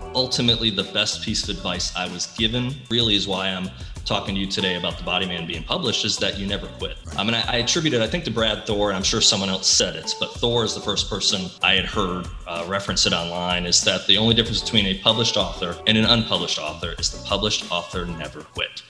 ultimately the best piece of advice I was given, really is why I'm talking to you today about The Body Man being published, is that you never quit. I attribute it, I think, to Brad Thor, and I'm sure someone else said it, but Thor is the first person I had heard reference it online, is that the only difference between a published author and an unpublished author is the published author never quit.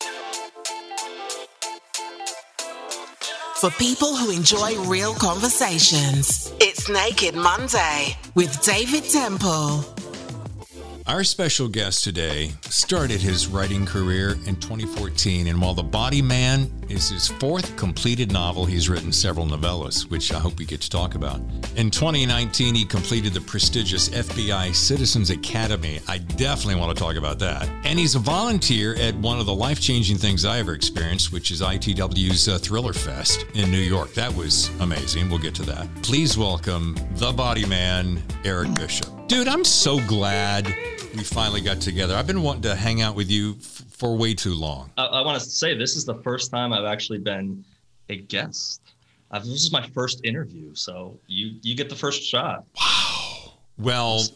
For people who enjoy real conversations, it's Naked Monday with David Temple. Our special guest today started his writing career in 2014, and while The Body Man is his fourth completed novel, he's written several novellas, which I hope we get to talk about. In 2019, he completed the prestigious FBI Citizens Academy. I definitely want to talk about that. And he's a volunteer at one of the life-changing things I ever experienced, which is ITW's Thriller Fest in New York. That was amazing. We'll get to that. Please welcome The Body Man, Eric Bishop. Dude, I'm so glad we finally got together. I've been wanting to hang out with you for way too long. I want to say this is the first time I've actually been a guest. This is my first interview, so you get the first shot. Wow. Well, we'll see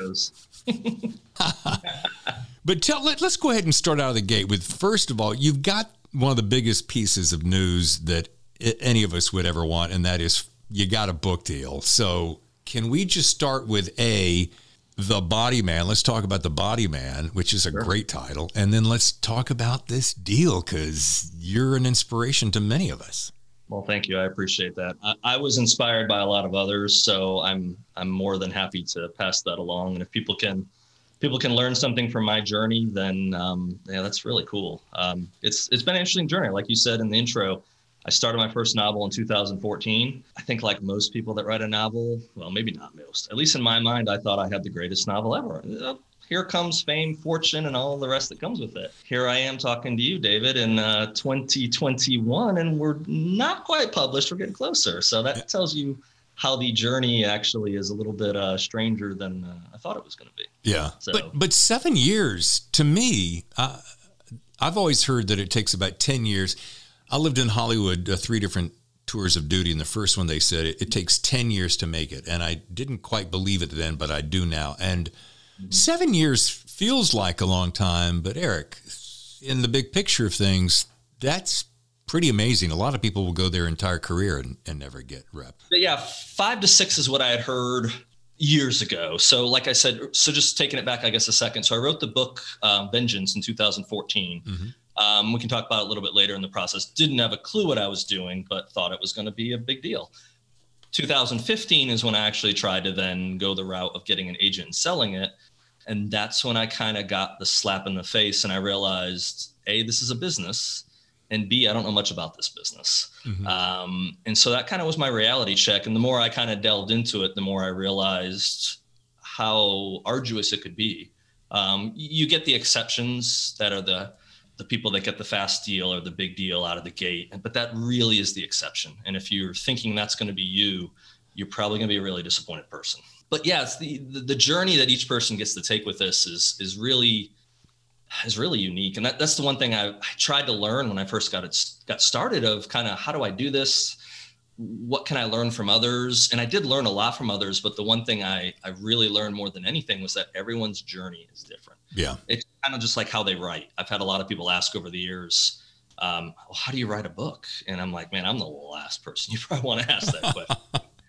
how this goes. But let's go ahead and start out of the gate with, first of all, you've got one of the biggest pieces of news that any of us would ever want, and that is you got a book deal. So can we just start with The Body Man? Let's talk about The Body Man, which is a great title. And then let's talk about this deal, because you're an inspiration to many of us. Well, thank you. I appreciate that. I was inspired by a lot of others, so I'm more than happy to pass that along. And if people can learn something from my journey, then that's really cool. It's been an interesting journey. Like you said in the intro, I started my first novel in 2014. I think, like most people that write a novel, well, maybe not most, at least in my mind, I thought I had the greatest novel ever. Here comes fame, fortune, and all the rest that comes with it. Here I am talking to you, David, in 2021, and we're not quite published. We're getting closer. So that tells you how the journey actually is a little bit stranger than I thought it was going to be. Yeah. So, but 7 years, to me, I've always heard that it takes about 10 years. I lived in Hollywood, 3 different tours of duty. And the first one, they said it takes 10 years to make it. And I didn't quite believe it then, but I do now. And 7 years feels like a long time. But Eric, in the big picture of things, that's pretty amazing. A lot of people will go their entire career and never get rep. But yeah, 5 to 6 is what I had heard years ago. So like I said, just taking it back, I guess, a second. So I wrote the book Vengeance in 2014. Mm-hmm. We can talk about it a little bit later in the process. Didn't have a clue what I was doing, but thought it was going to be a big deal. 2015 is when I actually tried to then go the route of getting an agent and selling it. And that's when I kind of got the slap in the face, and I realized, A, this is a business, and B, I don't know much about this business. Mm-hmm. And so that kind of was my reality check. And the more I kind of delved into it, the more I realized how arduous it could be. You get the exceptions that are the people that get the fast deal or the big deal out of the gate, but that really is the exception. And if you're thinking that's going to be you're probably going to be a really disappointed person. But yeah, it's the journey that each person gets to take with this is really unique. And that's the one thing I tried to learn when I first got started, of kind of, how do I do this? What can I learn from others? And I did learn a lot from others, but the one thing I really learned more than anything was that everyone's journey is different. Yeah. It's kind of just like how they write. I've had a lot of people ask over the years, well, how do you write a book? And I'm like, man, I'm the last person you probably want to ask that question.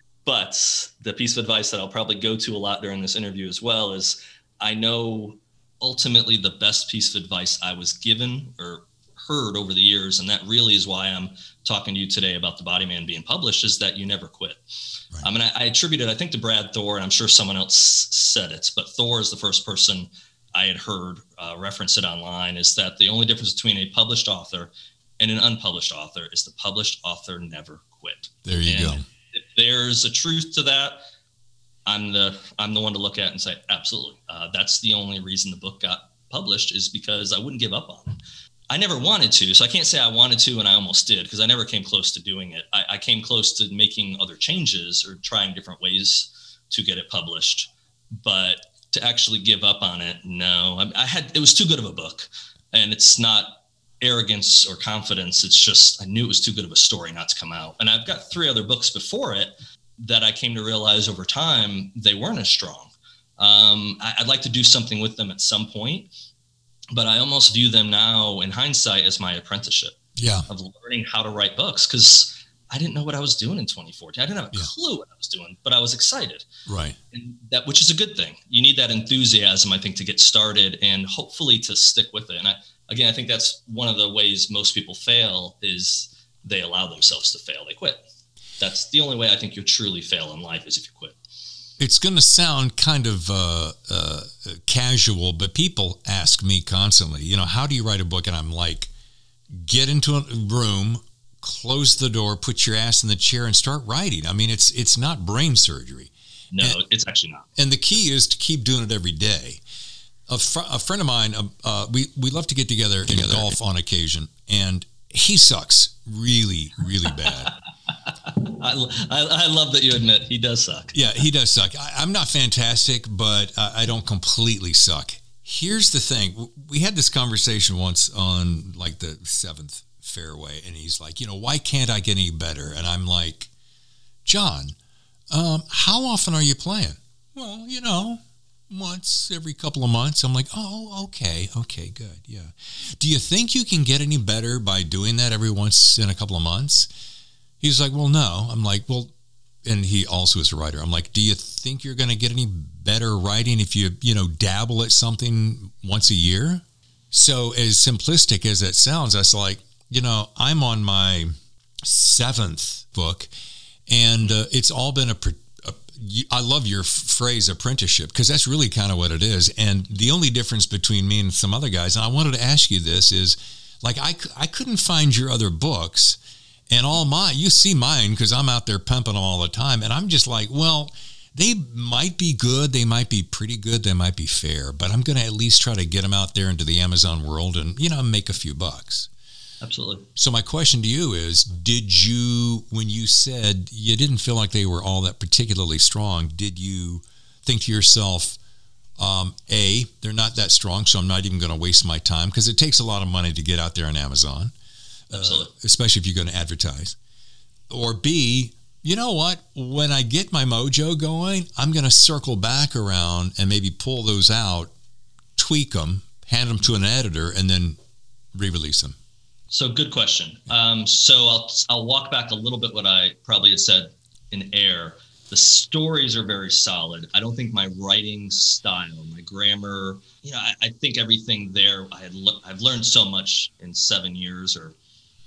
But the piece of advice that I'll probably go to a lot during this interview as well is, I know ultimately the best piece of advice I was given or heard over the years, and that really is why I'm talking to you today about The Body Man being published, is that you never quit. Right. I attribute it, I think, to Brad Thor, and I'm sure someone else said it, but Thor is the first person I had heard reference it online, is that the only difference between a published author and an unpublished author is the published author never quit. There you go. If there's a truth to that, I'm the one to look at and say, absolutely. That's the only reason the book got published, is because I wouldn't give up on it. I never wanted to, so I can't say I wanted to and I almost did, because I never came close to doing it. I came close to making other changes or trying different ways to get it published, but to actually give up on it, no. It was too good of a book, and it's not arrogance or confidence. It's just, I knew it was too good of a story not to come out. And I've got 3 other books before it that I came to realize over time, they weren't as strong. I'd like to do something with them at some point, but I almost view them now in hindsight as my apprenticeship of learning how to write books, because I didn't know what I was doing in 2014. I didn't have a clue what I was doing, but I was excited. Right. And which is a good thing. You need that enthusiasm, I think, to get started and hopefully to stick with it. And I think that's one of the ways most people fail is they allow themselves to fail. They quit. That's the only way I think you'll truly fail in life, is if you quit. It's going to sound kind of casual, but people ask me constantly, how do you write a book? And I'm like, get into a room, close the door, put your ass in the chair, and start writing. I mean, it's not brain surgery. No, it's actually not. And the key is to keep doing it every day. A friend of mine, we love to get together in golf on occasion, and he sucks really, really bad. I love that you admit he does suck. Yeah, he does suck. I'm not fantastic, but I don't completely suck. Here's the thing. We had this conversation once on like the 7th fairway, and he's like, why can't I get any better? And I'm like, John, how often are you playing? Well, once every couple of months. I'm like, oh, okay, good, yeah. Do you think you can get any better by doing that every once in a couple of months? He's like, well, no. I'm like, well, and he also is a writer. I'm like, do you think you're going to get any better writing if you, dabble at something once a year? So as simplistic as that sounds, I was like, I'm on my 7th book, and it's all been I love your phrase apprenticeship, because that's really kind of what it is. And the only difference between me and some other guys, and I wanted to ask you this, is like I couldn't find your other books, and you see mine because I'm out there pumping them all the time, and I'm just like, well, they might be good, they might be pretty good, they might be fair, but I'm going to at least try to get them out there into the Amazon world and make a few bucks. Absolutely. So my question to you is, when you said you didn't feel like they were all that particularly strong, did you think to yourself, A, they're not that strong, so I'm not even going to waste my time, because it takes a lot of money to get out there on Amazon, especially if you're going to advertise. Or B, you know what? When I get my mojo going, I'm going to circle back around and maybe pull those out, tweak them, hand them to an editor, and then re-release them. So good question. So I'll walk back a little bit what I probably had said in air. The stories are very solid. I don't think my writing style, my grammar, I think everything there, I've learned so much in 7 years, or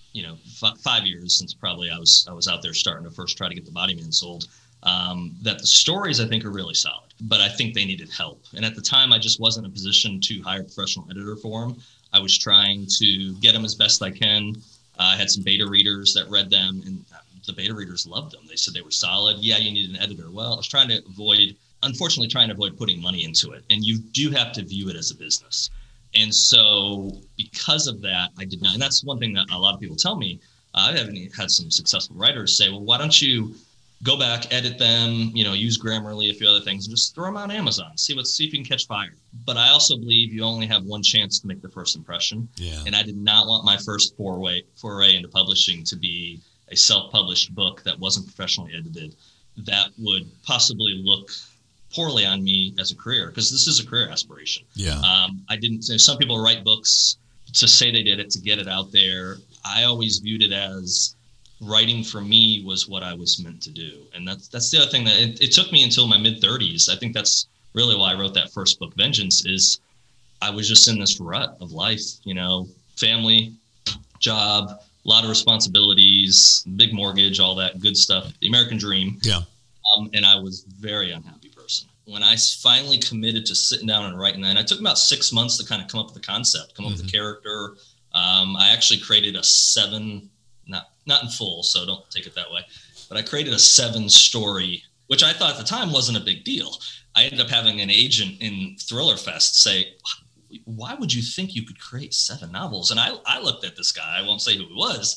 5 years since probably I was out there starting to first try to get the Body Man sold, that the stories I think are really solid, but I think they needed help. And at the time, I just wasn't in a position to hire a professional editor for them. I was trying to get them as best I can. I had some beta readers that read them, and the beta readers loved them. They said they were solid. Yeah, you need an editor. Well, I was trying to avoid putting money into it. And you do have to view it as a business. And so because of that, I did not. And that's one thing that a lot of people tell me. I haven't had some successful writers say, well, why don't you go back, edit them, use Grammarly, a few other things, and just throw them on Amazon, see if you can catch fire. But I also believe you only have one chance to make the first impression. Yeah. And I did not want my first foray into publishing to be a self-published book that wasn't professionally edited, that would possibly look poorly on me as a career, because this is a career aspiration. Yeah. Some people write books to say they did it, to get it out there. I always viewed it as writing for me was what I was meant to do. And that's the other thing that it took me until my mid-30s. I think that's really why I wrote that first book, Vengeance, is I was just in this rut of life, family, job, a lot of responsibilities, big mortgage, all that good stuff, the American dream. Yeah. And I was a very unhappy person. When I finally committed to sitting down and writing that, and it took about 6 months to kind of come up with the concept, come up with the character. I actually created a 7, not in full, so don't take it that way, but I created a 7 story, which I thought at the time wasn't a big deal. I ended up having an agent in Thriller Fest say, why would you think you could create 7 novels? And I looked at this guy, I won't say who he was,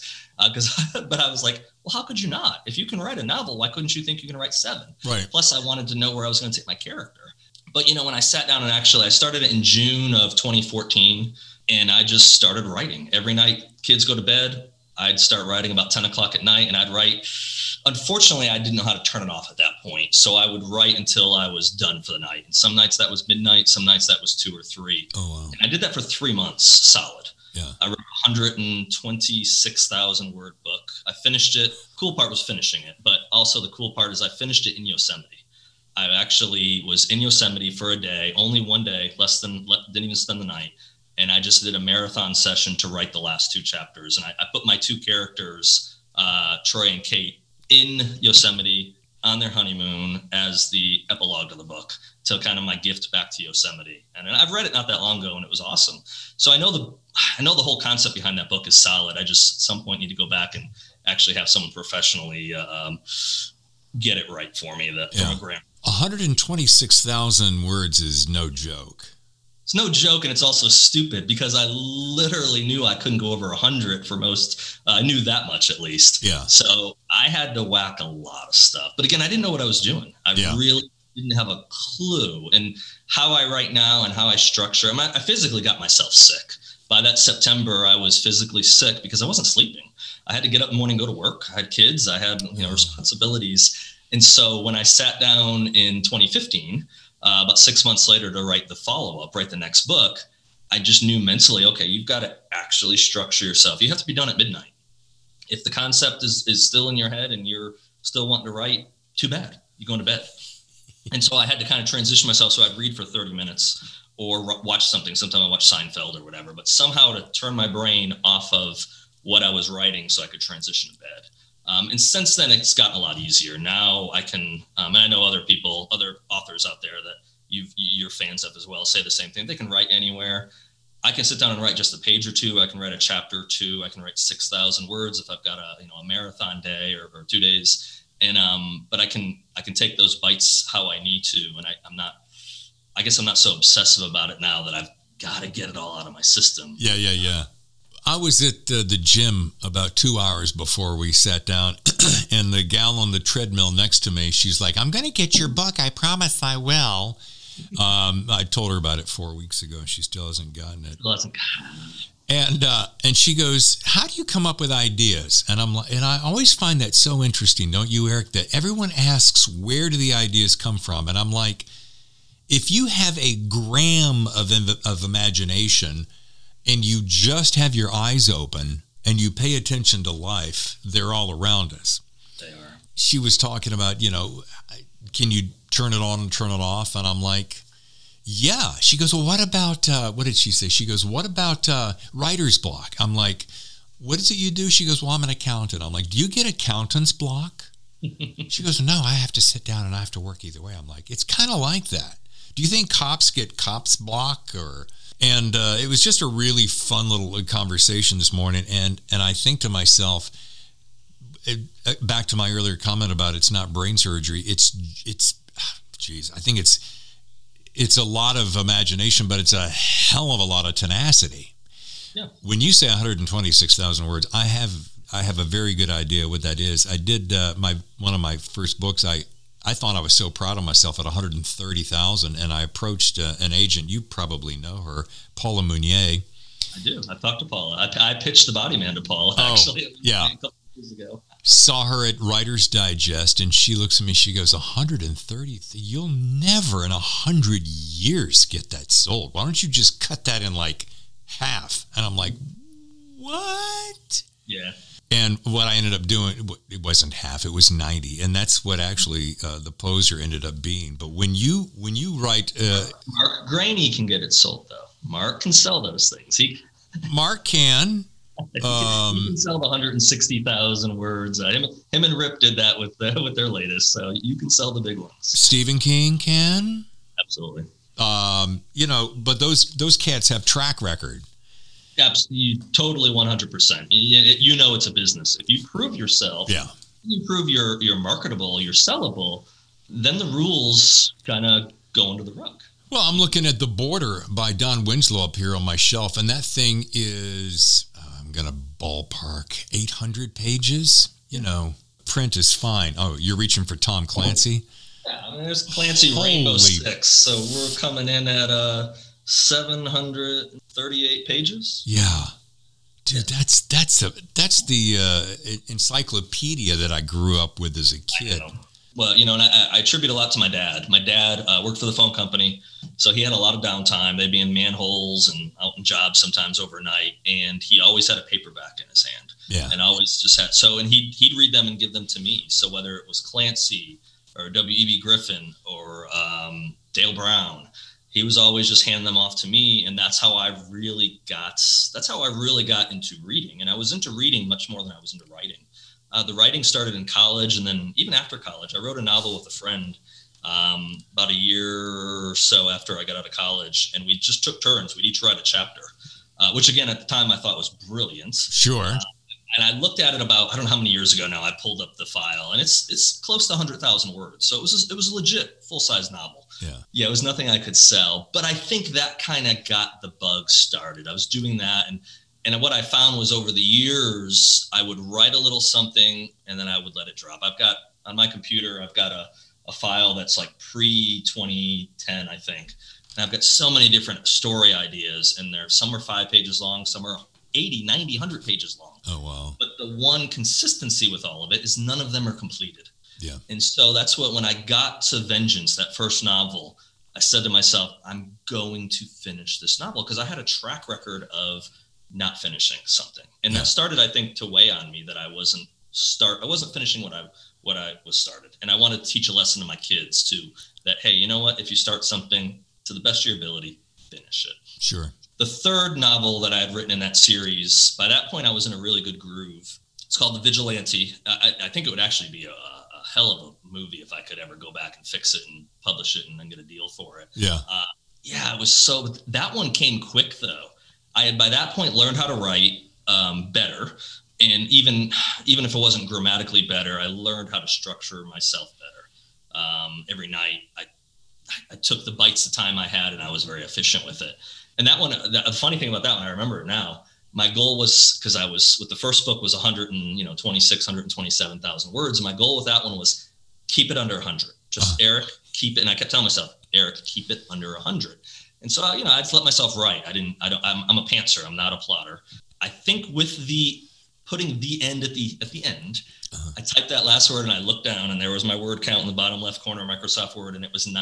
but I was like, well, how could you not? If you can write a novel, why couldn't you think you can write 7? Right. Plus, I wanted to know where I was going to take my character. But, when I sat down and I started it in June of 2014, and I just started writing. Every night, kids go to bed, I'd start writing about 10 o'clock at night, and I'd write. Unfortunately, I didn't know how to turn it off at that point. So I would write until I was done for the night. And some nights that was midnight. Some nights that was 2 or 3. Oh, wow. And I did that for 3 months solid. Yeah. I wrote a 126,000 word book. I finished it. Cool part was finishing it. But also the cool part is I finished it in Yosemite. I actually was in Yosemite for a day, only one day, didn't even spend the night. And I just did a marathon session to write the last 2 chapters. And I put my 2 characters, Troy and Kate, in Yosemite on their honeymoon as the epilogue to the book, to kind of my gift back to Yosemite. And I've read it not that long ago, and it was awesome. So I know the whole concept behind that book is solid. I just at some point need to go back and actually have someone professionally get it right for me. From a grammar. 126,000 words is no joke. It's no joke, and it's also stupid because I literally knew I couldn't go over 100 for most. I knew that much at least. Yeah. So I had to whack a lot of stuff. But again, I didn't know what I was doing. I really didn't have a clue. And how I write now and how I structure, I physically got myself sick. By that September, I was physically sick because I wasn't sleeping. I had to get up in the morning, go to work. I had kids. I had responsibilities. And so when I sat down in 2015, about 6 months later to write the follow-up, write the next book, I just knew mentally, okay, you've got to actually structure yourself. You have to be done at midnight. If the concept is still in your head and you're still wanting to write, too bad. You're going to bed. And so I had to kind of transition myself. So I'd read for 30 minutes or watch something. Sometimes I watch Seinfeld or whatever, but somehow to turn my brain off of what I was writing so I could transition to bed. And since then, it's gotten a lot easier. Now I can, and I know other authors out there that you're fans of as well, say the same thing. They can write anywhere. I can sit down and write just a page or 2. I can write a chapter or 2. I can write 6,000 words if I've got a marathon day or 2 days. And but I can take those bites how I need to. And I'm not so obsessive about it now that I've got to get it all out of my system. Yeah. I was at the gym about 2 hours before we sat down, and the gal on the treadmill next to me, she's like, I'm going to get your book. I promise I will. I told her about it 4 weeks ago, and she still hasn't gotten it. And she goes, how do you come up with ideas? And I'm like, and I always find that so interesting, don't you, Eric, that everyone asks, where do the ideas come from? And I'm like, if you have a gram of imagination and you just have your eyes open and you pay attention to life, they're all around us. They are. She was talking about, can you turn it on and turn it off? And I'm like, yeah. She goes, well, what about, what did she say? She goes, what about writer's block? I'm like, what is it you do? She goes, well, I'm an accountant. I'm like, do you get accountant's block? She goes, no, I have to sit down and I have to work either way. I'm like, it's kind of like that. Do you think cops get cops block And it was just a really fun little conversation this morning. And I think to myself, back to my earlier comment about it's not brain surgery. I think it's a lot of imagination, but it's a hell of a lot of tenacity. Yeah. When you say 126,000 words, I have a very good idea what that is. I did one of my first books. I thought I was so proud of myself at 130,000, and I approached an agent. You probably know her, Paula Mounier. I do. I talked to Paula. I pitched The Body Man to Paula, actually. Yeah. A couple of years ago. Saw her at Writer's Digest, and she looks at me, she goes, 130? You'll never in 100 years get that sold. Why don't you just cut that in like half? And I'm like, what? Yeah. And what I ended up doing, it wasn't half, it was 90. And that's what actually The Poser ended up being. But when you write... Mark Graney can get it sold, though. Mark can sell those things. Mark can. He can sell the 160,000 words. Him and Rip did that with their latest. So you can sell the big ones. Stephen King can. Absolutely. But those cats have track record. Absolutely, totally 100%. It's a business. If you prove yourself, you prove you're marketable, you're sellable, then the rules kind of go under the rug. Well, I'm looking at The Border by Don Winslow up here on my shelf, and that thing is, I'm going to ballpark 800 pages. Print is fine. Oh, you're reaching for Tom Clancy? Yeah, there's Clancy Rainbow Six, so we're coming in at 738 pages. Yeah. Dude, that's the encyclopedia that I grew up with as a kid. Well, and I attribute a lot to my dad. My dad worked for the phone company, so he had a lot of downtime. They'd be in manholes and out in jobs sometimes overnight, and he always had a paperback in his hand. Yeah. And always just had and he'd read them and give them to me. So whether it was Clancy or W.E.B. Griffin or Dale Brown, he was always just hand them off to me, and that's how I really got into reading. And I was into reading much more than I was into writing. The writing started in college, and then even after college, I wrote a novel with a friend about a year or so after I got out of college, and we just took turns. We'd each write a chapter, which again at the time I thought was brilliant. Sure. And I looked at it about, I don't know how many years ago now. I pulled up the file, and it's close to 100,000 words. So it was a legit full-size novel. Yeah, it was nothing I could sell, but I think that kind of got the bug started. I was doing that, and what I found was over the years, I would write a little something and then I would let it drop. I've got on my computer, I've got a file that's like pre-2010, I think. And I've got so many different story ideas in there. Some are 5 pages long, some are 80, 90, 100 pages long. Oh, wow. But the one consistency with all of it is none of them are completed. Yeah. And so that's when I got to Vengeance, that first novel, I said to myself, I'm going to finish this novel, because I had a track record of not finishing something. And that started, I think, to weigh on me that I wasn't finishing what I was started. And I want to teach a lesson to my kids too, that, hey, you know what? If you start something to the best of your ability, finish it. Sure. The third novel that I had written in that series, by that point, I was in a really good groove. It's called The Vigilante. I think it would actually be a hell of a movie if I could ever go back and fix it and publish it and then get a deal for it. Yeah. It was that one came quick though. I had by that point learned how to write better. And even if it wasn't grammatically better, I learned how to structure myself better. Every night I took the bites of time I had, and I was very efficient with it. And that one, the funny thing about that one, I remember it now. My goal was, because I was with the first book was 127,000 words. And my goal with that one was keep it under 100. Just Eric, keep it. And I kept telling myself, Eric, keep it under 100. And so, I just let myself write. I'm a pantser. I'm not a plotter. I think with putting the end at the end, I typed that last word and I looked down and there was my word count in the bottom left corner of Microsoft Word, and it was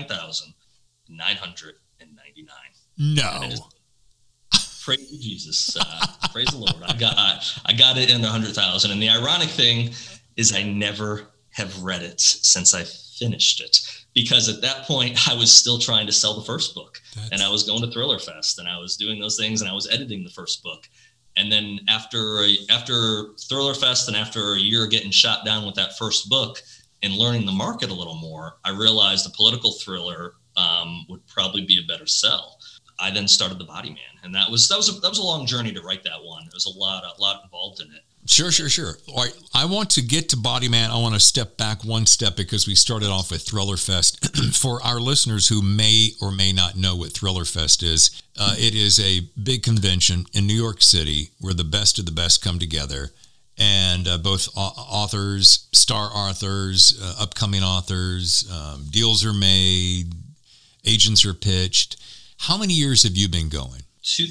99,999. No. Praise Jesus. Praise the Lord. I got it in 100,000. And the ironic thing is I never have read it since I finished it, because at that point I was still trying to sell the first book. And I was going to Thriller Fest and I was doing those things and I was editing the first book. And then after Thriller Fest and after a year getting shot down with that first book and learning the market a little more, I realized a political thriller would probably be a better sell. I then started The Body Man, and that was a long journey to write that one. There was a lot involved in it. Sure. All right, I want to get to Body Man. I want to step back one step because we started off with Thriller Fest. For our listeners who may or may not know what Thriller Fest is, it is a big convention in New York City where the best of the best come together, and both authors, star authors, upcoming authors, deals are made, agents are pitched. How many years have you been going?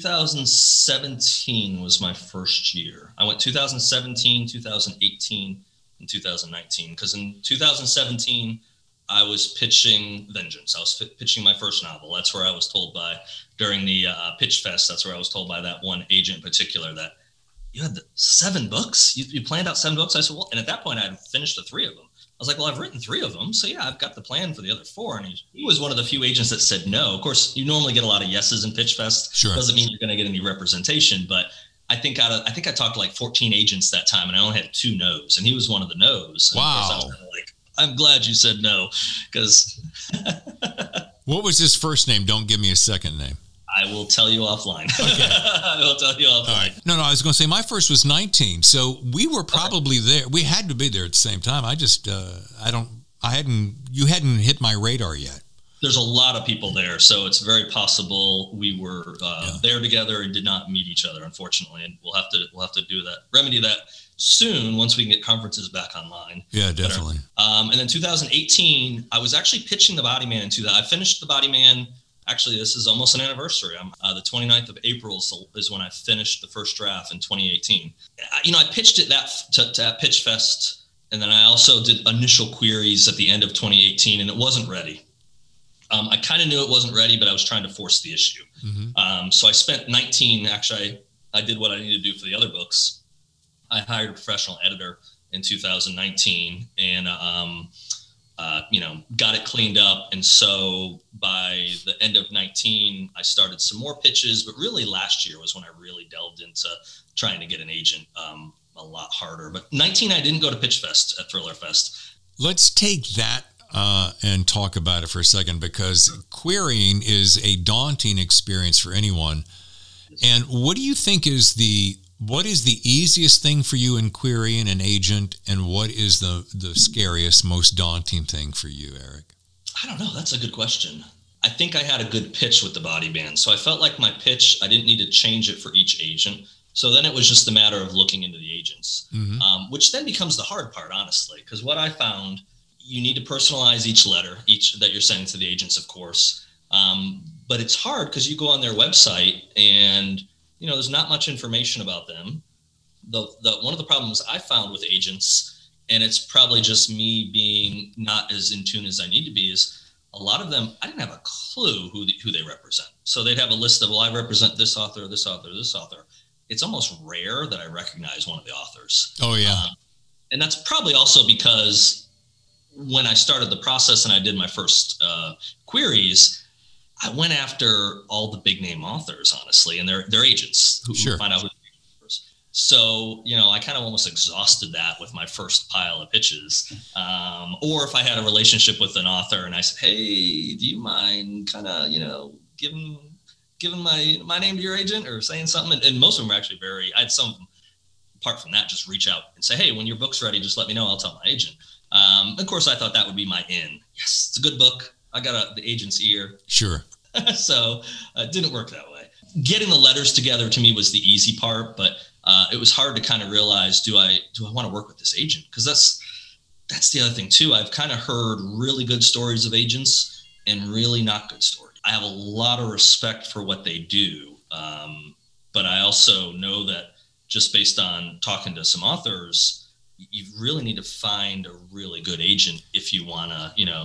2017 was my first year. I went 2017, 2018, and 2019. Because in 2017, I was pitching Vengeance. I was pitching my first novel. That's where I was told during the Pitch Fest, that's where I was told by that one agent in particular that you had 7 books? You planned out 7 books? I said, well, and at that point, I had finished the 3 of them. I was like, well, I've written 3 of them. So yeah, I've got the plan for the other 4. And he was one of the few agents that said no. Of course, you normally get a lot of yeses in Pitch Fest. Sure. Doesn't mean you're going to get any representation, but I think I talked to like 14 agents that time and I only had 2 no's, and he was one of the no's. And wow. I was kind of like, I'm glad you said no, because. What was his first name? Don't give me a second name. I will tell you offline. Okay. I will tell you offline. All right. No, I was going to say my first was 19. So we were probably there. We had to be there at the same time. I just, you hadn't hit my radar yet. There's a lot of people there. So it's very possible we were there together and did not meet each other, unfortunately. And we'll have to do that, remedy that soon once we can get conferences back online. Yeah, definitely. And then 2018, I was actually pitching The Body Man I finished The Body Man Actually, this is almost an anniversary. I'm the 29th of April is when I finished the first draft in 2018. I pitched it at Pitch Fest, and then I also did initial queries at the end of 2018, and it wasn't ready. I kind of knew it wasn't ready, but I was trying to force the issue. So I spent 19. Actually, I did what I needed to do for the other books. I hired a professional editor in 2019, and got it cleaned up. And so by the end of 19, I started some more pitches, but really last year was when I really delved into trying to get an agent a lot harder. But 19, I didn't go to Pitch Fest at Thriller Fest. Let's take that and talk about it for a second, because querying is a daunting experience for anyone. And what do you think what is the easiest thing for you in querying an agent, and what is the scariest, most daunting thing for you, Eric? I don't know. That's a good question. I think I had a good pitch with the body band. So I felt like my pitch, I didn't need to change it for each agent. So then it was just a matter of looking into the agents, which then becomes the hard part, honestly, because what I found, you need to personalize each letter, that you're sending to the agents, of course. But it's hard because you go on their website and there's not much information about them. One of the problems I found with agents, and it's probably just me being not as in tune as I need to be, is a lot of them, I didn't have a clue who they represent. So they'd have a list of, well, I represent this author, this author, this author. It's almost rare that I recognize one of the authors. Oh, yeah. And that's probably also because when I started the process and I did my first queries, I went after all the big name authors, honestly, and their agents who find out who the authors. So, I kind of almost exhausted that with my first pile of pitches. Or if I had a relationship with an author and I said, hey, do you mind kind of, giving my name to your agent or saying something? And most of them are actually I had some, apart from that, just reach out and say, hey, when your book's ready, just let me know. I'll tell my agent. Of course, I thought that would be my in. Yes, it's a good book. I got the agent's ear. Sure. So it didn't work that way. Getting the letters together to me was the easy part, but it was hard to kind of realize, do I want to work with this agent? Because that's the other thing too. I've kind of heard really good stories of agents and really not good stories. I have a lot of respect for what they do, but I also know that just based on talking to some authors, you really need to find a really good agent if you want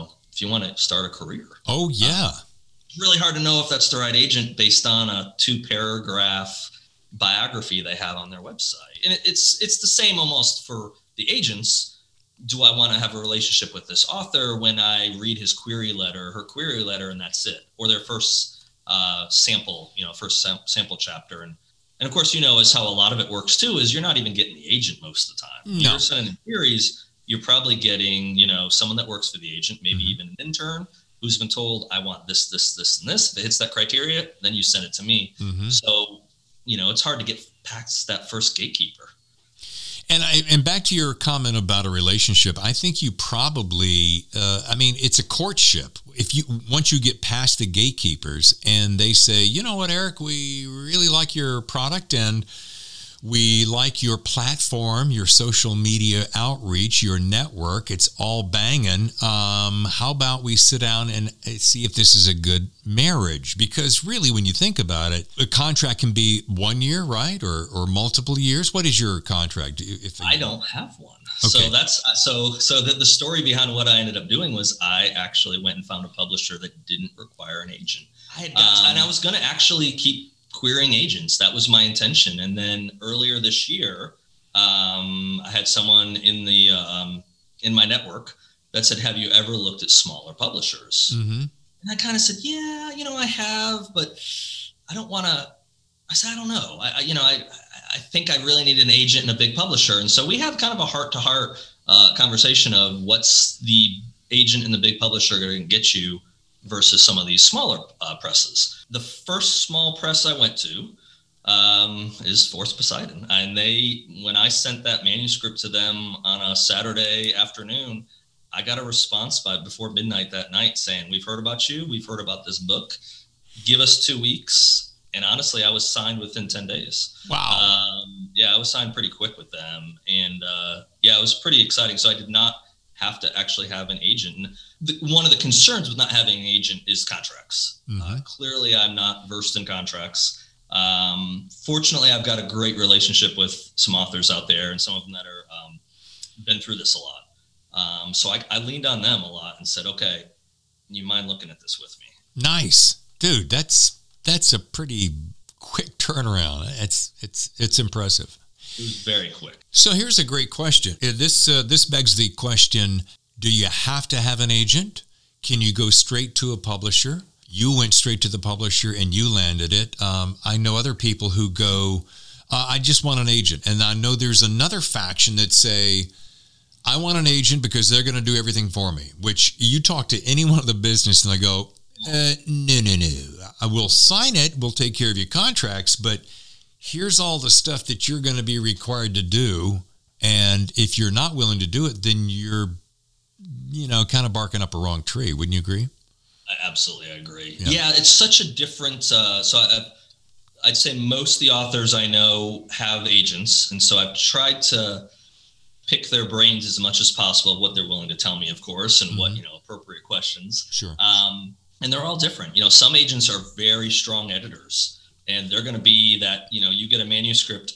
to start a career. Oh yeah. Really hard to know if that's the right agent based on a 2-paragraph biography they have on their website. And it's the same almost for the agents. Do I want to have a relationship with this author when I read her query letter, and that's it? Or their first sample chapter. And of course, is how a lot of it works too, is you're not even getting the agent most of the time. No. You're sending the queries, you're probably getting, someone that works for the agent, maybe even an intern, who's been told, I want this, this, this, and this. If it hits that criteria, then you send it to me. So, it's hard to get past that first gatekeeper. And back to your comment about a relationship, I think you probably, it's a courtship. Once you get past the gatekeepers and they say, you know what, Eric, we really like your product and we like your platform, your social media outreach, your network. It's all banging. How about we sit down and see if this is a good marriage? Because really, when you think about it, a contract can be 1 year, right? Or multiple years. What is your contract? I don't have one. Okay. So that's the story behind what I ended up doing was I actually went and found a publisher that didn't require an agent. And I was going to actually keep querying agents. That was my intention. And then earlier this year, I had someone in my network that said, have you ever looked at smaller publishers? And I kind of said, yeah, I have, but I don't want to. I said, I don't know. I think I really need an agent and a big publisher. And so we have kind of a heart-to-heart conversation of what's the agent and the big publisher going to get you versus some of these smaller presses. The first small press I went to is Force Poseidon. And when I sent that manuscript to them on a Saturday afternoon, I got a response before midnight that night saying, we've heard about you. We've heard about this book. Give us 2 weeks. And honestly, I was signed within 10 days. Wow. I was signed pretty quick with them. And it was pretty exciting. So I did not have to actually have an agent. And one of the concerns with not having an agent is contracts. Clearly, I'm not versed in contracts. Fortunately, I've got a great relationship with some authors out there, and some of them that are been through this a lot. So I leaned on them a lot and said, okay, you mind looking at this with me? Nice. Dude, that's a pretty quick turnaround. It's impressive. It was very quick. So here's a great question. This begs the question, do you have to have an agent? Can you go straight to a publisher? You went straight to the publisher and you landed it. I know other people who go, I just want an agent. And I know there's another faction that say, I want an agent because they're going to do everything for me, which you talk to anyone in the business and they go, no. I will sign it. We'll take care of your contracts, but here's all the stuff that you're going to be required to do. And if you're not willing to do it, then you're, kind of barking up a wrong tree. Wouldn't you agree? Absolutely. I agree. Yeah, it's such a different, I'd say most of the authors I know have agents. And so I've tried to pick their brains as much as possible of what they're willing to tell me, of course, and what, appropriate questions. Sure. And they're all different. Some agents are very strong editors, and they're going to be that, you get a manuscript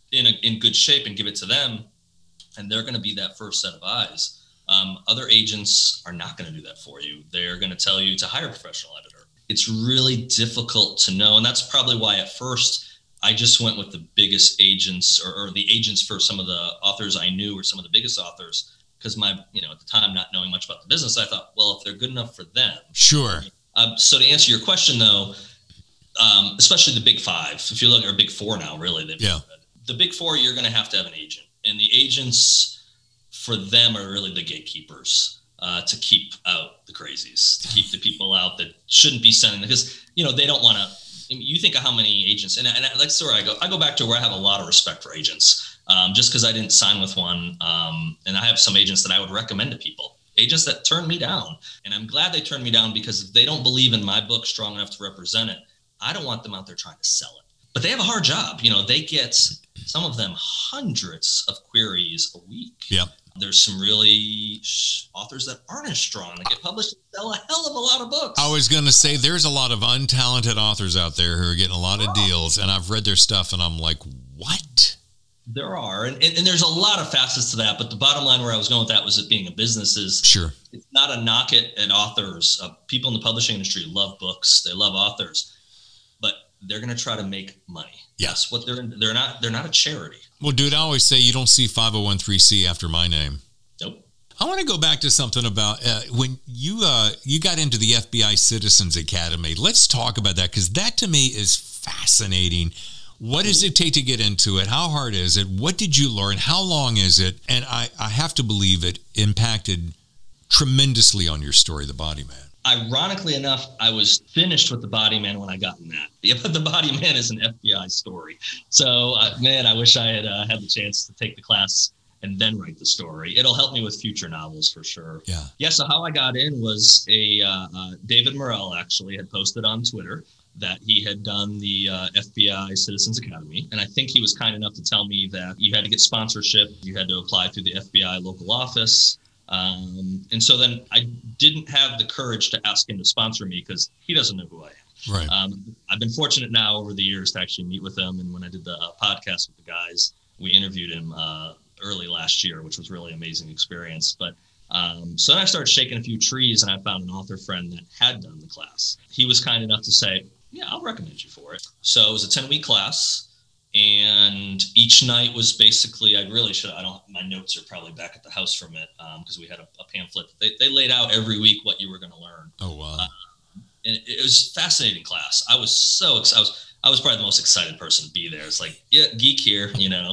in good shape and give it to them, and they're going to be that first set of eyes. Other agents are not going to do that for you. They're going to tell you to hire a professional editor. It's really difficult to know. And that's probably why at first I just went with the biggest agents or the agents for some of the authors I knew were some of the biggest authors. Because at the time, not knowing much about the business, I thought, well, if they're good enough for them. Sure. So to answer your question, though, especially the big five, if you look, or big four now, really, the big four, you're going to have an agent. And the agents for them are really the gatekeepers to keep out the crazies, to keep the people out that shouldn't be sending, because, they don't want to. You think of how many agents, and that's where I go back to where I have a lot of respect for agents. Just because I didn't sign with one. And I have some agents that I would recommend to people, agents that turned me down. And I'm glad they turned me down, because if they don't believe in my book strong enough to represent it, I don't want them out there trying to sell it. But they have a hard job. They get, some of them, hundreds of queries a week. Yep. There's some really authors that aren't as strong that get published and sell a hell of a lot of books. I was going to say there's a lot of untalented authors out there who are getting a lot of deals, and I've read their stuff and I'm like, what? There are, and there's a lot of facets to that, but the bottom line where I was going with that was it being a business is sure. It's not a knock at authors. People in the publishing industry love books. They love authors, but they're going to try to make money. Yes. What they're not a charity. Well, dude, I always say you don't see 501(c) after my name. Nope. I want to go back to something about when you got into the FBI Citizens Academy. Let's talk about that, because that to me is fascinating. What does it take to get into it? How hard is it? What did you learn? How long is it? And I have to believe it impacted tremendously on your story, The Body Man. Ironically enough, I was finished with The Body Man when I got in that. Yeah, but The Body Man is an FBI story. So, I wish I had had the chance to take the class and then write the story. It'll help me with future novels for sure. Yeah. Yeah, so how I got in was David Morrell actually had posted on Twitter that he had done the FBI Citizens Academy. And I think he was kind enough to tell me that you had to get sponsorship. You had to apply through the FBI local office. And so then I didn't have the courage to ask him to sponsor me because he doesn't know who I am. Right. I've been fortunate now over the years to actually meet with him. And when I did the podcast with the guys, we interviewed him early last year, which was really amazing experience. But so then I started shaking a few trees, and I found an author friend that had done the class. He was kind enough to say, yeah, I'll recommend you for it. So it was a 10-week class. And each night was basically, my notes are probably back at the house from it, because we had a pamphlet. They laid out every week what you were going to learn. Oh, wow. And it was a fascinating class. I was so excited. I was probably the most excited person to be there. It's like, yeah, geek here,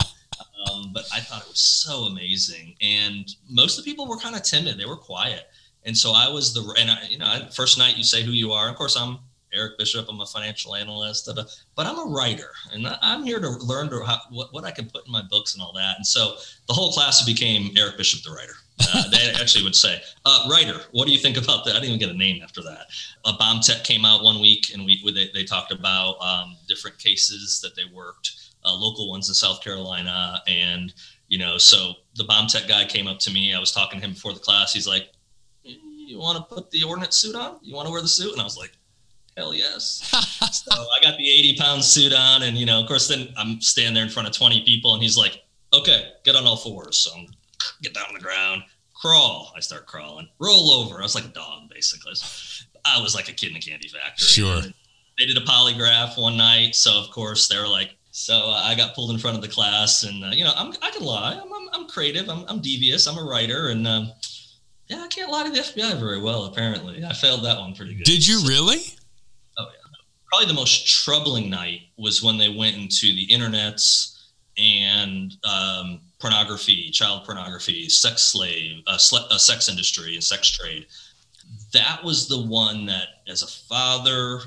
but I thought it was so amazing. And most of the people were kind of timid. They were quiet. And so I was first night you say who you are. Of course, I'm Eric Bishop. I'm a financial analyst, but I'm a writer, and I'm here to learn what I can put in my books and all that. And so the whole class became Eric Bishop, the writer. They actually would say, writer, what do you think about that? I didn't even get a name after that. Bomb Tech came out one week, and they talked about different cases that they worked, local ones in South Carolina. And, so the bomb tech guy came up to me. I was talking to him before the class. He's like, "You want to put the ordnance suit on? You want to wear the suit?" And I was like, "Hell yes." So I got the 80-pound suit on, and, of course, then I'm standing there in front of 20 people, and he's like, "Okay, get on all fours." So I'm get down on the ground, crawl. I start crawling, roll over. I was like a dog, basically. I was like a kid in a candy factory. Sure. And they did a polygraph one night, so of course they were like, I got pulled in front of the class, and I can lie. I'm creative. I'm devious. I'm a writer, and I can't lie to the FBI very well. Apparently, I failed that one pretty good. Did you really? Oh yeah. Probably the most troubling night was when they went into the internets and pornography, child pornography, sex slave, sex industry, and sex trade. That was the one that, as a father,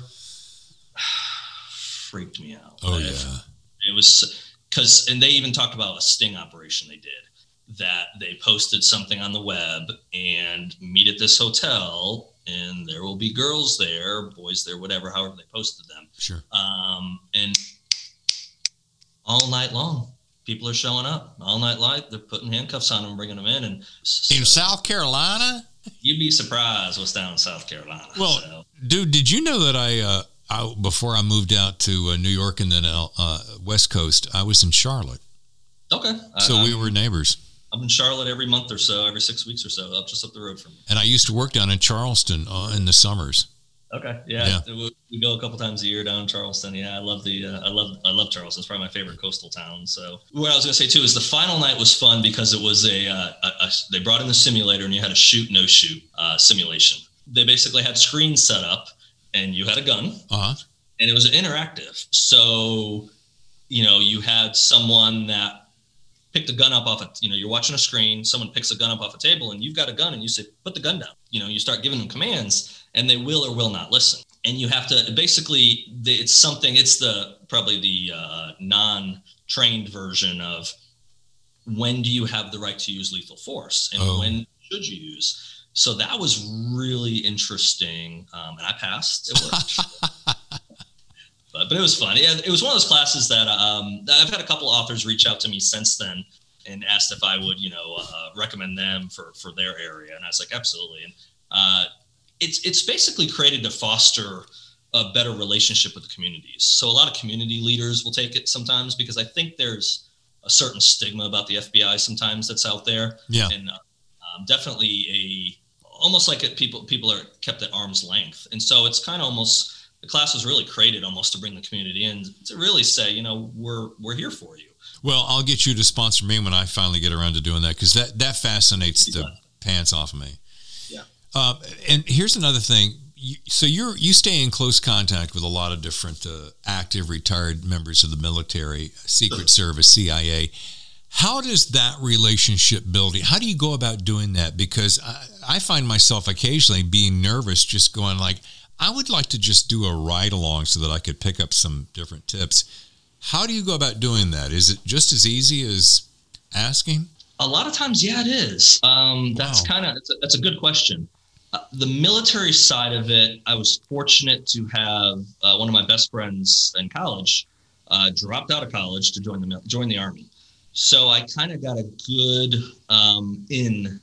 freaked me out. Oh yeah. It was and they even talked about a sting operation they did, that they posted something on the web and meet at this hotel, and there will be girls there, boys there, whatever, however they posted them. Sure. And all night long, people are showing up. All night long, they're putting handcuffs on them, bringing them in. And in South Carolina? You'd be surprised what's down in South Carolina. Well, dude, did you know that I before I moved out to New York and then West Coast, I was in Charlotte. Okay. So we were neighbors. I'm in Charlotte every month or so, every 6 weeks or so, just up the road from me. And I used to work down in Charleston in the summers. Okay. Yeah. We go a couple times a year down in Charleston. Yeah. I love I love Charleston. It's probably my favorite coastal town. So what I was going to say too is the final night was fun because it was they brought in the simulator and you had a shoot, no shoot simulation. They basically had screens set up and you had a gun and it was interactive. So, you had someone that picked a gun up off you're watching a screen, someone picks a gun up off a table and you've got a gun and you say, put the gun down. You start giving them commands and they will or will not listen. And you have to basically, it's probably the non-trained version of when do you have the right to use lethal force and when should you use. So that was really interesting. And I passed. It worked. But it was fun. Yeah, it was one of those classes that I've had a couple authors reach out to me since then and asked if I would, recommend them for their area. And I was like, absolutely. And it's basically created to foster a better relationship with the communities. So a lot of community leaders will take it sometimes because I think there's a certain stigma about the FBI sometimes that's out there. Yeah. And definitely almost like people are kept at arm's length. And so it's kind of almost, the class was really created almost to bring the community in to really say, we're here for you. Well, I'll get you to sponsor me when I finally get around to doing that because that fascinates the pants off of me. Yeah. And here's another thing. So you stay in close contact with a lot of different active retired members of the military, Secret Service, CIA. How does that relationship build? How do you go about doing that? Because I find myself occasionally being nervous, just going like, I would like to just do a ride along so that I could pick up some different tips. How do you go about doing that? Is it just as easy as asking? A lot of times, yeah, it is. That's a good question. The military side of it, I was fortunate to have one of my best friends in college dropped out of college to join the Army. So I kind of got a good in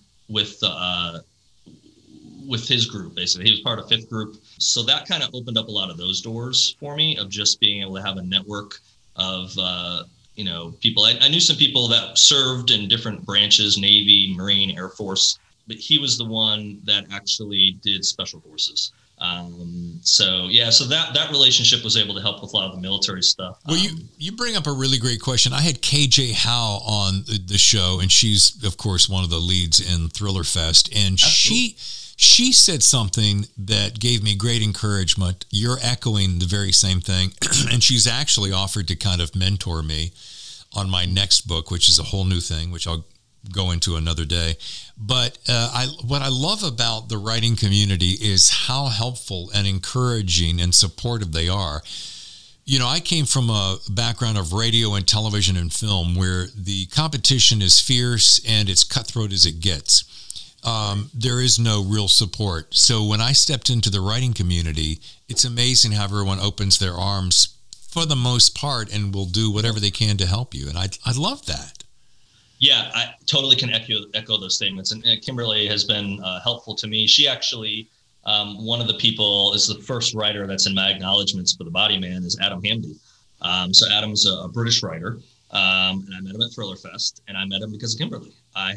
with his group, basically. He was part of 5th group. So that kind of opened up a lot of those doors for me of just being able to have a network of, people. I knew some people that served in different branches, Navy, Marine, Air Force, but he was the one that actually did special forces. So that relationship was able to help with a lot of the military stuff. Well, you bring up a really great question. I had KJ Howe on the show, and she's, of course, one of the leads in Thriller Fest, and absolutely. She said something that gave me great encouragement. You're echoing the very same thing, and she's actually offered to kind of mentor me on my next book, which is a whole new thing, which I'll go into another day. But what I love about the writing community is how helpful and encouraging and supportive they are. I came from a background of radio and television and film where the competition is fierce and it's cutthroat as it gets. There is no real support. So when I stepped into the writing community, it's amazing how everyone opens their arms for the most part and will do whatever they can to help you. And I love that. Yeah, I totally can echo those statements. And Kimberly has been helpful to me. She actually, one of the people is the first writer that's in my acknowledgments for The Body Man is Adam Hamdy. So Adam's a British writer, and I met him at Thriller Fest, and I met him because of Kimberly.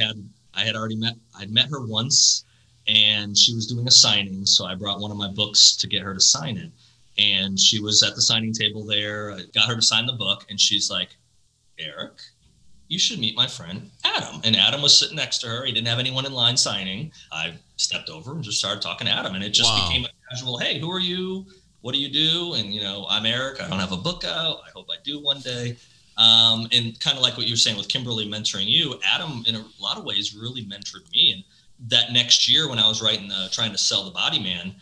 I'd met her once, and she was doing a signing, so I brought one of my books to get her to sign it. And she was at the signing table there. I got her to sign the book, and she's like, Eric, you should meet my friend Adam. And Adam was sitting next to her. He didn't have anyone in line signing. I stepped over and just started talking to Adam. And it just became a casual, hey, who are you? What do you do? And, I'm Eric. I don't have a book out. I hope I do one day. And kind of like what you were saying with Kimberly mentoring you, Adam, in a lot of ways, really mentored me. And that next year when I was trying to sell The Body Man,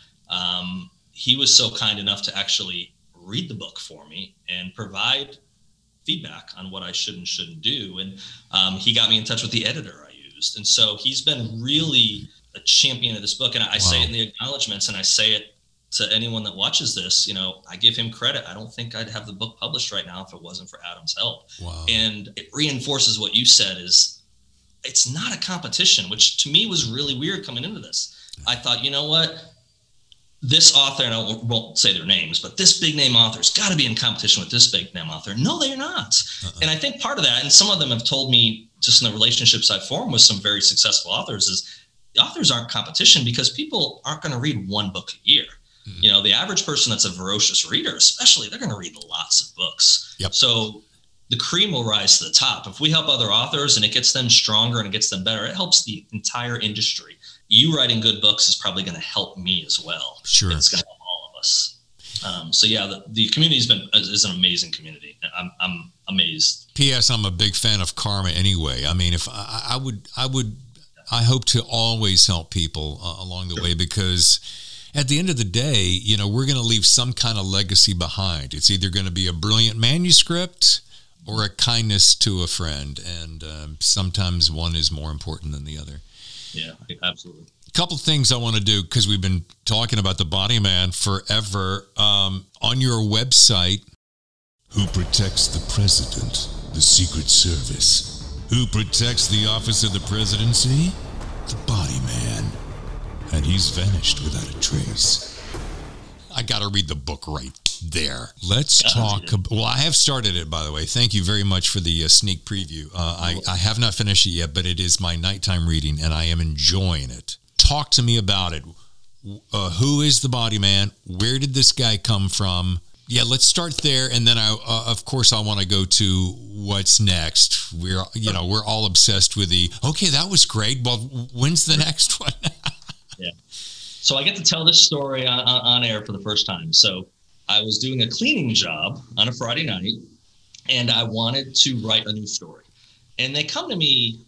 he was so kind enough to actually read the book for me and provide feedback on what I should and shouldn't do. And he got me in touch with the editor I used. And so he's been really a champion of this book. And I say it in the acknowledgments, and I say it to anyone that watches this, I give him credit. I don't think I'd have the book published right now if it wasn't for Adam's help. Wow. And it reinforces what you said is it's not a competition, which to me was really weird coming into this. I thought, you know what? This author, and I won't say their names, but this big name author's got to be in competition with this big name author. No, they're not. And I think part of that, and some of them have told me just in the relationships I've formed with some very successful authors, is the authors aren't competition because people aren't going to read one book a year. Mm-hmm. The average person that's a voracious reader, especially, they're going to read lots of books. Yep. So the cream will rise to the top. If we help other authors and it gets them stronger and it gets them better, it helps the entire industry. You writing good books is probably going to help me as well. Sure. It's going to help all of us. So yeah, the community is an amazing community. I'm amazed. P.S. I'm a big fan of karma anyway. I mean, if I hope to always help people along the way, because at the end of the day, we're going to leave some kind of legacy behind. It's either going to be a brilliant manuscript or a kindness to a friend. And sometimes one is more important than the other. Yeah, absolutely. A couple things I want to do, because we've been talking about The Body Man forever. On your website, who protects the president? The Secret Service. Who protects the office of the presidency? The Body Man. And he's vanished without a trace. I got to read the book right there. Let's talk. Well, I have started it, by the way. Thank you very much for the sneak preview. I have not finished it yet, but it is my nighttime reading, and I am enjoying it. Talk to me about it. Who is the Body Man? Where did this guy come from? Yeah, let's start there, and then of course, I want to go to what's next. We're all obsessed with okay, that was great. Well, when's the next one? Yeah. So I get to tell this story on air for the first time. So I was doing a cleaning job on a Friday night, and I wanted to write a new story. And they come to me.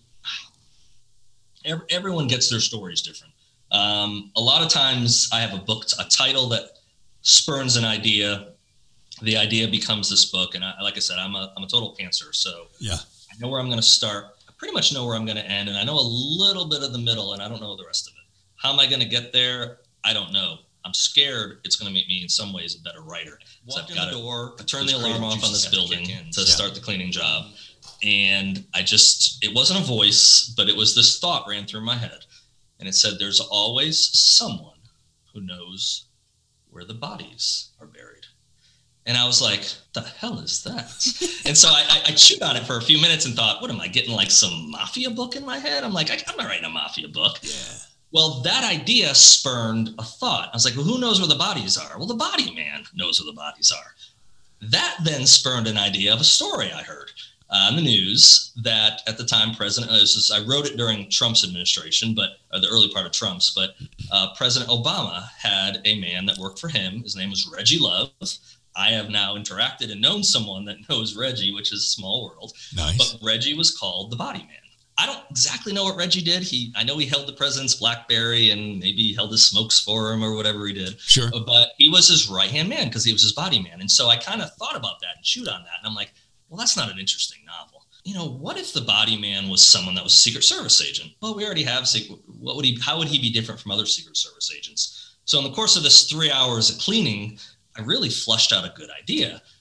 Everyone gets their stories different. A lot of times I have a title that spurns an idea. The idea becomes this book. And like I said, I'm a total pantser. So yeah, I know where I'm going to start. I pretty much know where I'm going to end. And I know a little bit of the middle, and I don't know the rest of it. How am I going to get there? I don't know. I'm scared it's going to make me in some ways a better writer. So I've got the door, turn the alarm off on this building to start the cleaning job. And it wasn't a voice, but it was this thought ran through my head. And it said, there's always someone who knows where the bodies are buried. And I was like, the hell is that? And so I chewed on it for a few minutes and thought, what am I getting, like some mafia book in my head? I'm like, I'm not writing a mafia book. Yeah. Well, that idea spurned a thought. I was like, well, who knows where the bodies are? Well, the Body Man knows where the bodies are. That then spurned an idea of a story I heard on the news that at the time I wrote it during Trump's administration, but the early part of Trump's, but President Obama had a man that worked for him. His name was Reggie Love. I have now interacted and known someone that knows Reggie, which is a small world. Nice. But Reggie was called the Body Man. I don't exactly know what Reggie did. I know he held the president's BlackBerry and maybe he held his smokes for him or whatever he did. Sure. But he was his right-hand man because he was his body man. And so I kind of thought about that and chewed on that. And I'm like, well, that's not an interesting novel. What if the Body Man was someone that was a Secret Service agent? Well, we already have how would he be different from other Secret Service agents? So in the course of this 3 hours of cleaning, I really flushed out a good idea.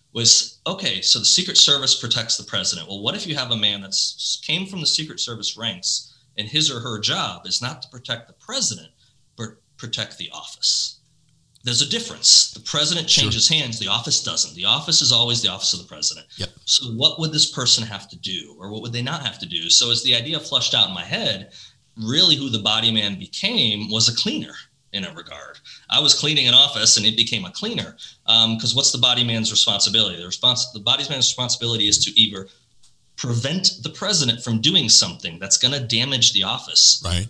was, okay, so the Secret Service protects the president. Well, what if you have a man that's came from the Secret Service ranks and his or her job is not to protect the president, but protect the office? There's a difference. The president changes hands. The office doesn't. The office is always the office of the president. Yep. So what would this person have to do, or what would they not have to do? So as the idea flushed out in my head, really who the body man became was a cleaner in a regard. I was cleaning an office and it became a cleaner. Because what's the body man's responsibility? The body man's responsibility is to either prevent the president from doing something that's going to damage the office. Right.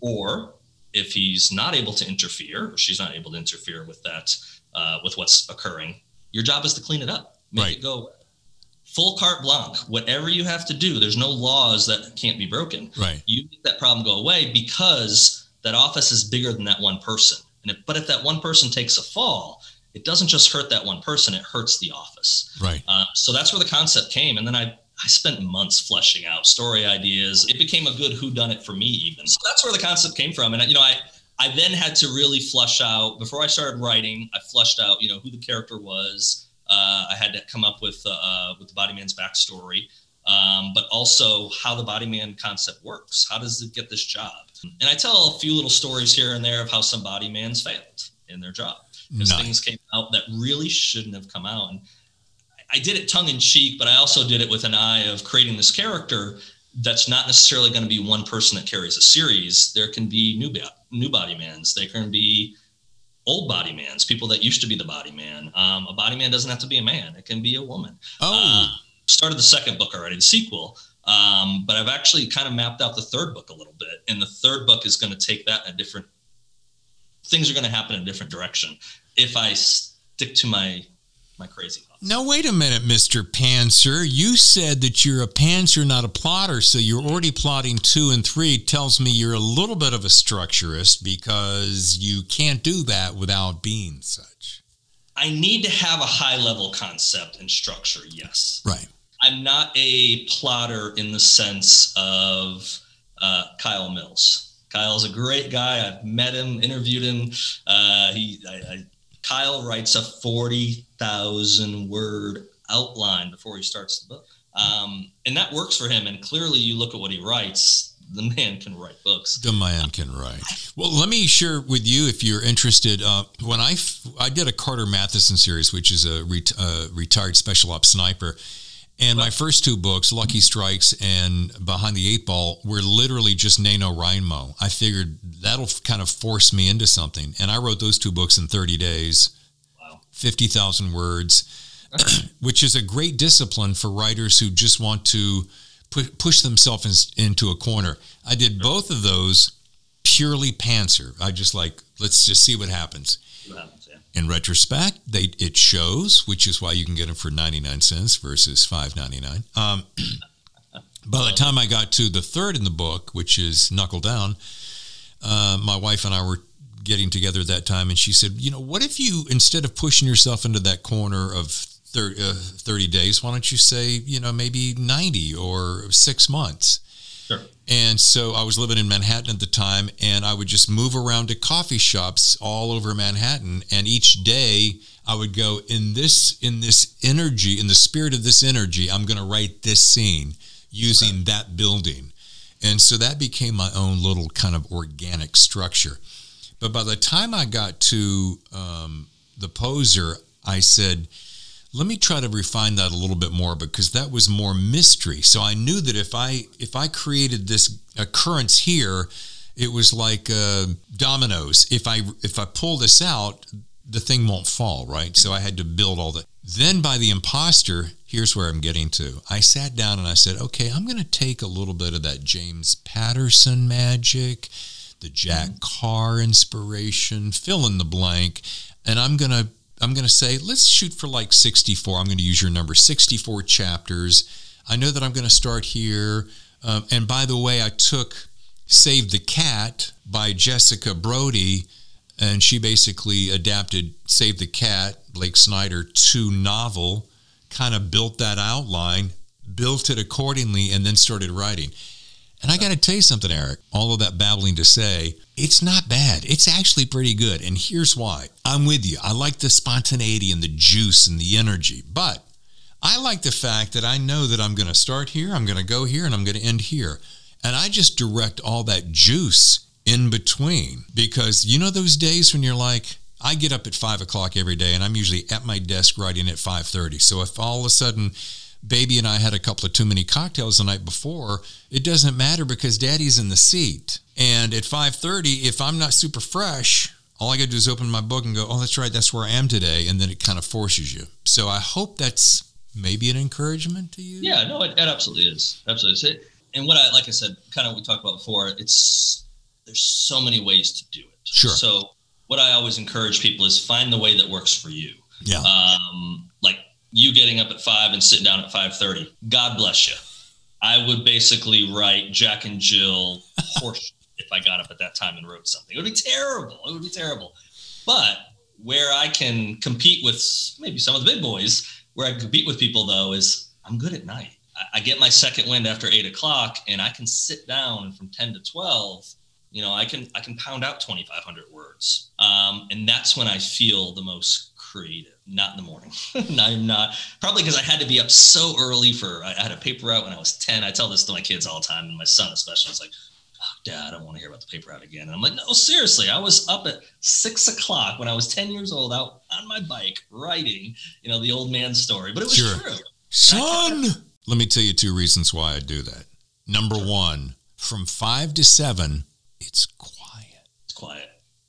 Or if he's not able to interfere, or she's not able to interfere with that, with what's occurring, your job is to clean it up, make it go away. Full carte blanche, whatever you have to do. There's no laws that can't be broken. Right. You make that problem go away because that office is bigger than that one person. But if that one person takes a fall, it doesn't just hurt that one person, it hurts the office. Right. So that's where the concept came. And then I spent months fleshing out story ideas. It became a good whodunit for me even. So that's where the concept came from. And, I then had to really flush out, before I started writing, I flushed out, who the character was. I had to come up with the body man's backstory, but also how the body man concept works. How does it get this job? And I tell a few little stories here and there of how some body mans failed in their job. Because things came out that really shouldn't have come out. And I did it tongue in cheek, but I also did it with an eye of creating this character that's not necessarily going to be one person that carries a series. There can be new body mans. There can be old body mans, people that used to be the body man. A body man doesn't have to be a man. It can be a woman. Started the second book already, the sequel. But I've actually kind of mapped out the third book a little bit. And the third book is going to take that in a different, things are going to happen in a different direction if I stick to my crazy thoughts. Now, wait a minute, Mr. Pantser. You said that you're a pantser, not a plotter, so you're already plotting 2 and 3. Tells me you're a little bit of a structurist because you can't do that without being such. I need to have a high-level concept and structure, yes. Right. I'm not a plotter in the sense of Kyle Mills. Kyle's a great guy. I've met him, interviewed him. Kyle writes a 40,000-word outline before he starts the book. And that works for him. And clearly you look at what he writes, the man can write books. The man can write. Well, let me share with you, if you're interested, when I did a Carter Matheson series, which is a retired special ops sniper. And my first 2 books, Lucky Strikes and Behind the 8 Ball, were literally just NaNoWriMo. I figured that'll kind of force me into something. And I wrote those 2 books in 30 days, 50,000 words, which is a great discipline for writers who just want to push themselves into a corner. I did both of those purely pantser. I just let's just see what happens. In retrospect, it shows, which is why you can get them for 99 cents versus $5.99. By the time I got to the third in the book, which is Knuckle Down, my wife and I were getting together at that time, and she said, what if you, instead of pushing yourself into that corner of 30 days, why don't you say, maybe 90 or 6 months? Sure. And so I was living in Manhattan at the time, and I would just move around to coffee shops all over Manhattan. And each day I would go, in this energy, in the spirit of this energy, I'm going to write this scene using that building. And so that became my own little kind of organic structure. But by the time I got to The Poser, I said, let me try to refine that a little bit more, because that was more mystery. So I knew that if I created this occurrence here, it was like dominoes. If I pull this out, the thing won't fall, right? So I had to build all that. Then by The Imposter, here's where I'm getting to. I sat down and I said, okay, I'm going to take a little bit of that James Patterson magic, the Jack Carr inspiration, fill in the blank, and I'm going to say, let's shoot for like 64. I'm going to use your number, 64 chapters. I know that I'm going to start here. And by the way, I took Save the Cat by Jessica Brody, and she basically adapted Save the Cat, Blake Snyder, to novel, kind of built that outline, built it accordingly, and then started writing. And I got to tell you something, Eric, all of that babbling to say, it's not bad. It's actually pretty good. And here's why. I'm with you. I like the spontaneity and the juice and the energy. But I like the fact that I know that I'm going to start here, I'm going to go here, and I'm going to end here. And I just direct all that juice in between, because you know those days when you're like, I get up at 5 o'clock every day, and I'm usually at my desk writing at 5:30. So if all of a sudden baby and I had a couple of too many cocktails the night before, it doesn't matter because daddy's in the seat. And at 5:30, if I'm not super fresh, all I got to do is open my book and go, oh, that's right, that's where I am today. And then it kind of forces you. So I hope that's maybe an encouragement to you. Yeah, no, it absolutely is. Absolutely is. And like I said, kind of we talked about before, there's so many ways to do it. Sure. So what I always encourage people is find the way that works for you. Yeah. Like you getting up at 5 and sitting down at 5:30. God bless you. I would basically write Jack and Jill horse if I got up at that time and wrote something. It would be terrible. It would be terrible. But where I can compete with maybe some of the big boys, where I compete with people though, is I'm good at night. I get my second wind after 8 o'clock, and I can sit down from 10 to 12. You know, I can pound out 2,500 words. And that's when I feel the most creative, not in the morning. I'm not, probably because I had to be up so early I had a paper route when I was 10. I tell this to my kids all the time, and my son especially. It's like, oh, Dad, I don't want to hear about the paper route again. And I'm like, no, seriously, I was up at 6 o'clock when I was 10 years old out on my bike writing, the old man story. But it was true. Son, let me tell you 2 reasons why I do that. Number 1, from 5 to 7, it's quiet. It's quiet.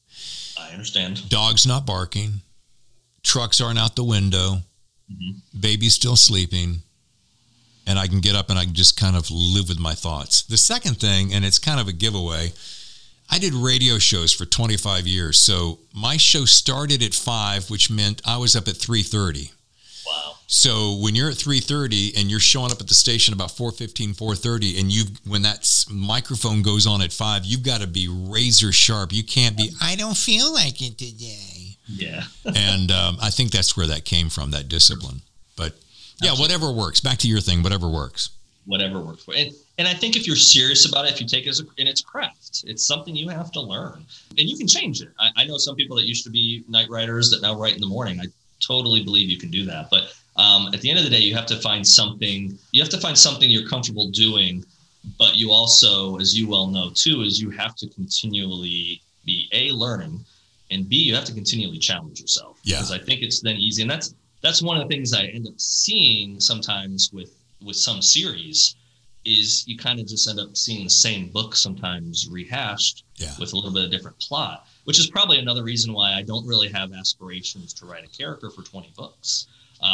I understand. Dog's not barking. Trucks aren't out the window. Mm-hmm. Baby's still sleeping. And I can get up and I can just kind of live with my thoughts. The second thing, and it's kind of a giveaway, I did radio shows for 25 years. So my show started at 5, which meant I was up at 3:30. Wow. So when you're at 3:30 and you're showing up at the station about 4:15, 4:30, and when that microphone goes on at 5, you've got to be razor sharp. You can't be, I don't feel like it today. Yeah. And I think that's where that came from, that discipline. But yeah, whatever works. Back to your thing, whatever works. Whatever works for you. And I think if you're serious about it, if you take it and it's craft, it's something you have to learn. And you can change it. I know some people that used to be night writers that now write in the morning. I totally believe you can do that. But at the end of the day, you have to find something you're comfortable doing. But you also, as you well know too, is you have to continually be learning, and B, you have to continually challenge yourself. Yeah. Because I think it's then easy. And that's one of the things I end up seeing sometimes with some series is you kind of just end up seeing the same book sometimes rehashed with a little bit of different plot, which is probably another reason why I don't really have aspirations to write a character for 20 books.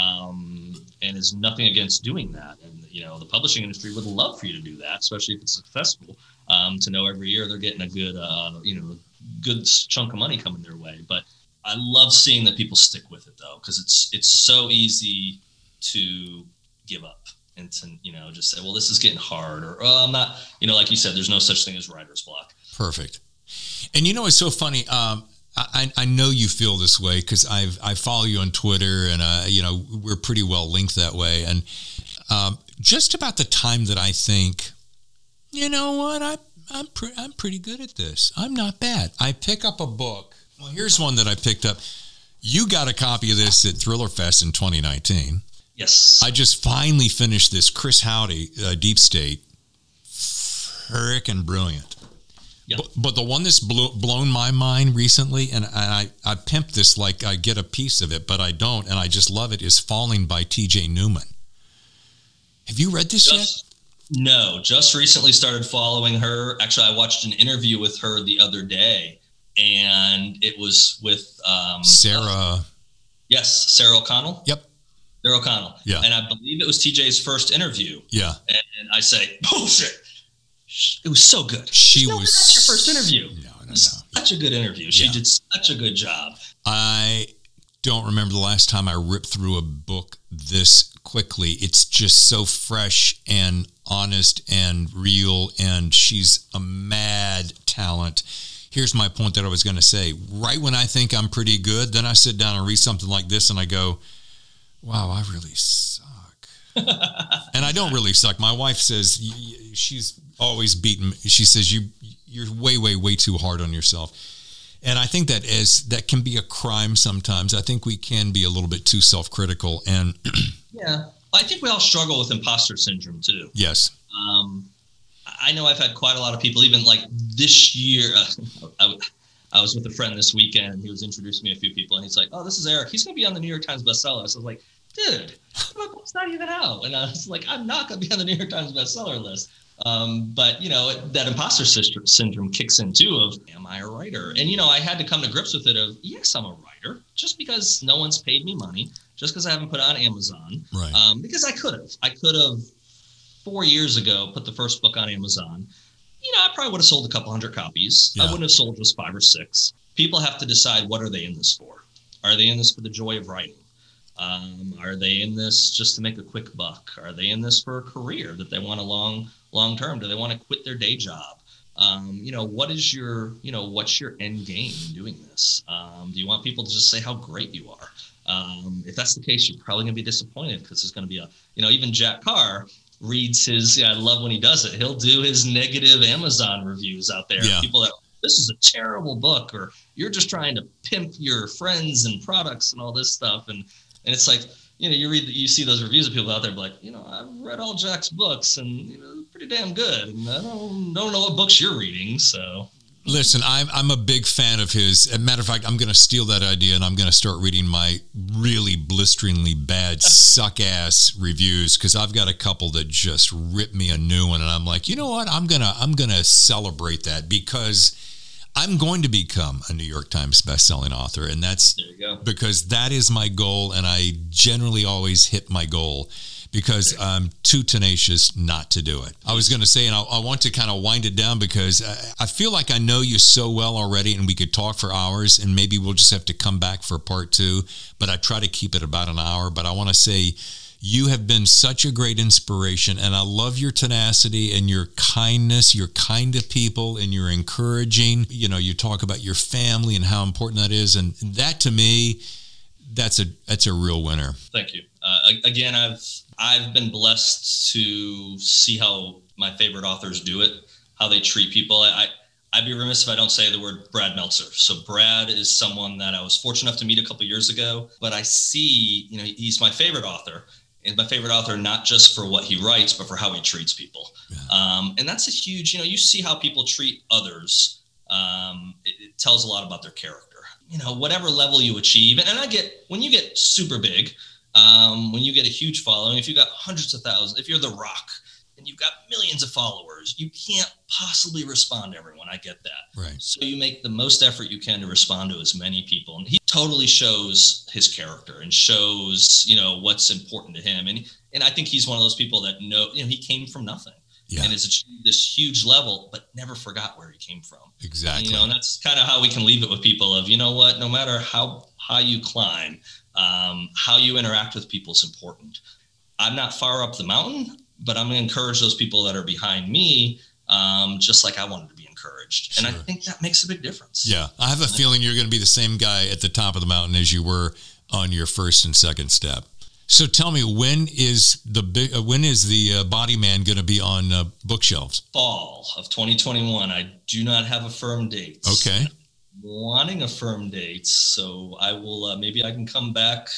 And is nothing against doing that. And, the publishing industry would love for you to do that, especially if it's successful, to know every year they're getting a good chunk of money coming their way. But I love seeing that people stick with it though, because it's so easy to give up and to, just say, well, this is getting hard, or, oh, I'm not, like you said, there's no such thing as writer's block. Perfect. And it's so funny. I know you feel this way because I follow you on Twitter, and we're pretty well linked that way. And just about the time that I think, you know what, I'm pretty good at this. I'm not bad. I pick up a book. Well, here's one that I picked up. You got a copy of this at Thriller Fest in 2019. Yes. I just finally finished this Chris Howdy, Deep State. Frickin' brilliant. Yep. But the one that's blown my mind recently, and I pimp this like I get a piece of it, but I don't, and I just love it, is Falling by T.J. Newman. Have you read this yet? No, just recently started following her. Actually, I watched an interview with her the other day, and it was with Sarah. Yes, Sarah O'Connell. Yep. Sarah O'Connell. Yeah. And I believe it was TJ's first interview. Yeah. And I say, bullshit. It was so good. That's your first interview. No. Such a good interview. She did such a good job. I don't remember the last time I ripped through a book this quickly. It's just so fresh and honest and real, and she's a mad talent. Here's my point that I was going to say. Right when I think I'm pretty good, then I sit down and read something like this, and I go, wow, I really suck. And I don't really suck. My wife says, she's always beaten me. She says, you're way, way, way too hard on yourself. And I think that can be a crime sometimes. I think we can be a little bit too self-critical. And Yeah. I think we all struggle with imposter syndrome too. Yes. I know I've had quite a lot of people, even like this year, I was with a friend this weekend and he was introducing me to a few people and he's like, oh, this is Eric. He's going to be on the New York Times bestseller list. I was like, dude, my book's not even out. And I was like, I'm not going to be on the New York Times bestseller list. But, that imposter syndrome kicks in too of, am I a writer? And, I had to come to grips with it of, yes, I'm a writer, just because no one's paid me money, just because I haven't put it on Amazon. Right. Because I could have 4 years ago, put the first book on Amazon. I probably would have sold a couple hundred copies. Yeah. I wouldn't have sold just 5 or 6. People have to decide, what are they in this for? Are they in this for the joy of writing? Are they in this just to make a quick buck? Are they in this for a career that they want a long term? Do they want to quit their day job? What is your, what's your end game in doing this? Do you want people to just say how great you are? If that's the case, you're probably going to be disappointed because there's going to be even Jack Carr reads his, I love when he does it. He'll do his negative Amazon reviews out there. Yeah. People that, this is a terrible book, or you're just trying to pimp your friends and products and all this stuff. And it's like, you see those reviews of people out there like, I've read all Jack's books and, pretty damn good. And I don't know what books you're reading. So listen, I'm a big fan of his. As a matter of fact, I'm going to steal that idea and I'm going to start reading my really blisteringly bad suck-ass reviews, because I've got a couple that just rip me a new one. And I'm like, you know what? I'm gonna celebrate that, because I'm going to become a New York Times bestselling author. And that's because that is my goal. And I generally always hit my goal, because I'm too tenacious not to do it. I was going to say, and I want to kind of wind it down, because I feel like I know you so well already, and we could talk for hours, and maybe we'll just have to come back for part 2, but I try to keep it about an hour. But I want to say, you have been such a great inspiration, and I love your tenacity and your kindness. You're kind to people, and you're encouraging. You talk about your family and how important that is, and that to me, that's a real winner. Thank you. Again, I've been blessed to see how my favorite authors do it, how they treat people. I'd be remiss if I don't say the word Brad Meltzer. So Brad is someone that I was fortunate enough to meet a couple years ago, but I see, he's my favorite author. And my favorite author, not just for what he writes, but for how he treats people. Yeah. And that's a huge, you see how people treat others. It tells a lot about their character. Whatever level you achieve. And I get, when you get super big, when you get a huge following, if you got hundreds of thousands, if you're The Rock and you've got millions of followers, you can't possibly respond to everyone. I get that. Right. So you make the most effort you can to respond to as many people. And he totally shows his character and shows, what's important to him. And I think he's one of those people that he came from nothing. Yeah. And has achieved this huge level, but never forgot where he came from. Exactly. And that's kind of how we can leave it with people of, no matter how high you climb, how you interact with people is important. I'm not far up the mountain, but I'm going to encourage those people that are behind me, just like I wanted to be encouraged. Sure. And I think that makes a big difference. Yeah. I have a feeling you're going to be the same guy at the top of the mountain as you were on your first and second step. So tell me, when is the Body Man going to be on bookshelves? Fall of 2021. I do not have a firm date. Okay. Wanting a firm date, so I will maybe I can come back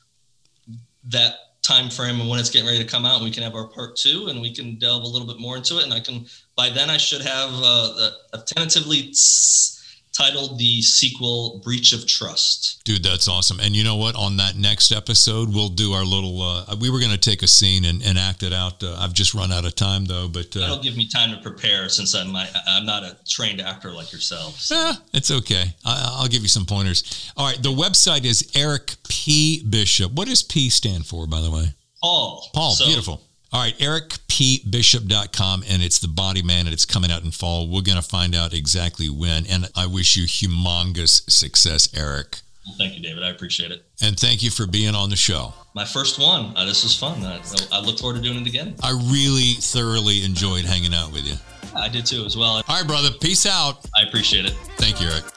that time frame and when it's getting ready to come out, and we can have our part 2 and we can delve a little bit more into it. And by then I should have tentatively titled the sequel Breach of Trust. Dude, that's awesome. And you know what? On that next episode, we'll do our little, we were going to take a scene and act it out. I've just run out of time though, but that'll give me time to prepare, since I'm not a trained actor like yourself. So. It's okay. I'll give you some pointers. All right. The website is Eric P. Bishop. What does P stand for, by the way? Paul. Beautiful. All right, ericpbishop.com, and it's The Body Man, and it's coming out in fall. We're going to find out exactly when, and I wish you humongous success, Eric. Well, thank you, David. I appreciate it. And thank you for being on the show. My first one. This was fun. I look forward to doing it again. I really thoroughly enjoyed hanging out with you. I did too as well. All right, brother. Peace out. I appreciate it. Thank you, Eric.